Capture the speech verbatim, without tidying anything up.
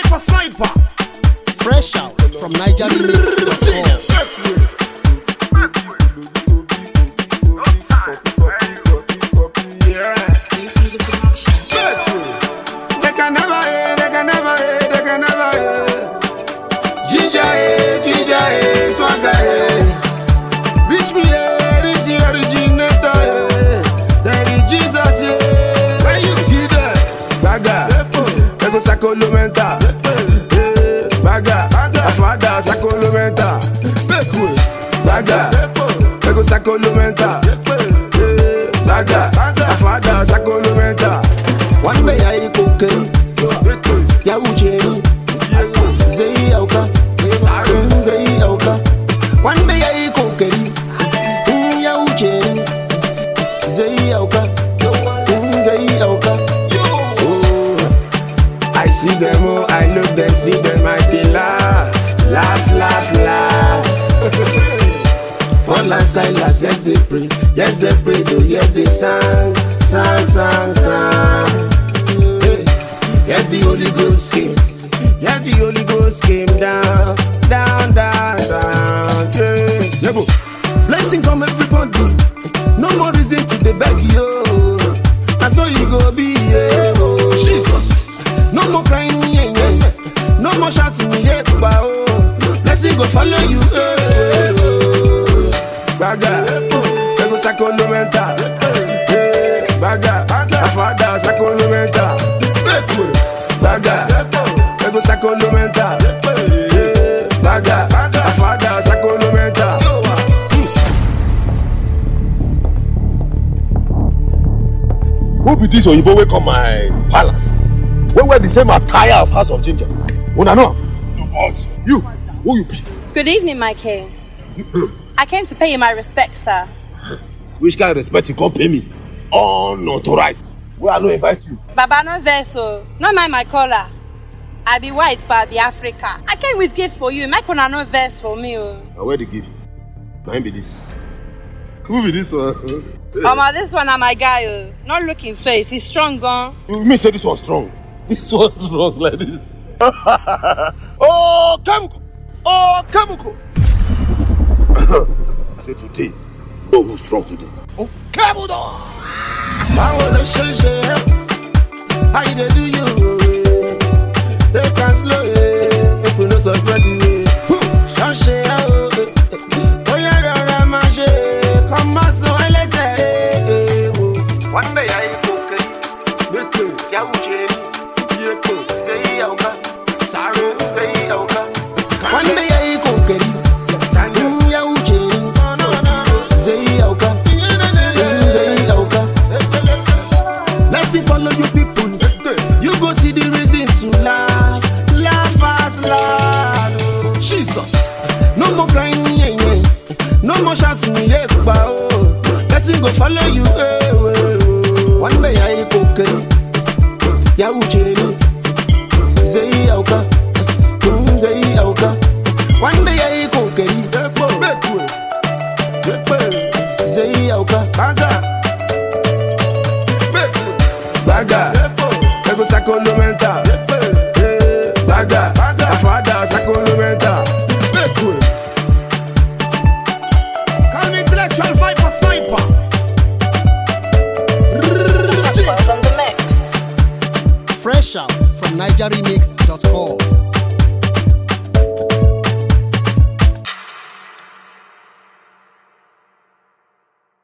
Viper Sniper. Fresh out from Niger Remix dot com. They can never hear, they can never hear, they can never hear. Ginger, eh, ginger, eh, swagger, eh. Reach me, eh, reach the originator, eh. There is Jesus, eh. Where you get it? Baga, they go sacolomenta. Baga, afada, sacolomenta. Baga, they go sacolomenta. Baga, afada, sacolomenta. One day I cook it, ya ucheri, zei auka, zei auka. One day I cook it, ya ucheri, zei auka, zei auka. I see them, oh, I look them, see them, I they laugh, laugh, laugh, laugh. All and silence, yes they pray, yes they pray, though, yes they sang, sang, sang, sang. Yes, the Holy Ghost came. Yes, the Holy Ghost came down, down, down, down. Yeah, yeah, bro. Blessing come everybody. No more reason to the beg yo. And so you go be yeah, oh. Jesus. No more crying, yeah, yeah. No more shouting, yeah, wow. Blessing go follow you. Yeah, oh. Baga, ego sacolomenta. Baga, afada sacolomenta. Baga, ego sacolomenta. Baga, afada sacolomenta. Who be this Oyibo wey come my palace? We wear the same attire of House of Ginger. Una know? You, who you be? Good evening, my king. I came to pay you my respect, sir. Which kind of respect you come pay me? Unauthorized. Where I no invite you. Baba, no verso. Not mind my color. I be white, but I be Africa. I came with gift for you. Make una no verse for me. Oh. Now where the gift? Mine be this. Who be this one? Mama, this one are my guy. Oh. Not looking face. He's strong, gone. Me say this one strong. This one strong like this. Oh, Kemuko! Oh, Kemuko! I say today. Oh, who's strong today? Oh, Kemuko! I wanna show you how you do you. They can slow it, if you no suspect you. Show you, oh yeah, I'm a shake. Come on, so let's say. One day I cook it, ya uche, ya cook, say ya uka, sorry, say ya uka. One day I cook it, ya uche, say ya uka, say ya uka. Let's see, follow you people. You go see the reason to laugh, laugh as loud. Jesus, no more crying, yeah, yeah. No more shouting, yeah, wow. Let's see, go follow you. Eh, eh. One day I cook it, ya ucheri, zei auka, zei auka. One day I cook it, zei auka, baga. Baga, ego sacolomenta. Baga, afada sacolomenta. Call me intellectual Viper Sniper. On the mix. Fresh out from Niger Remix dot com.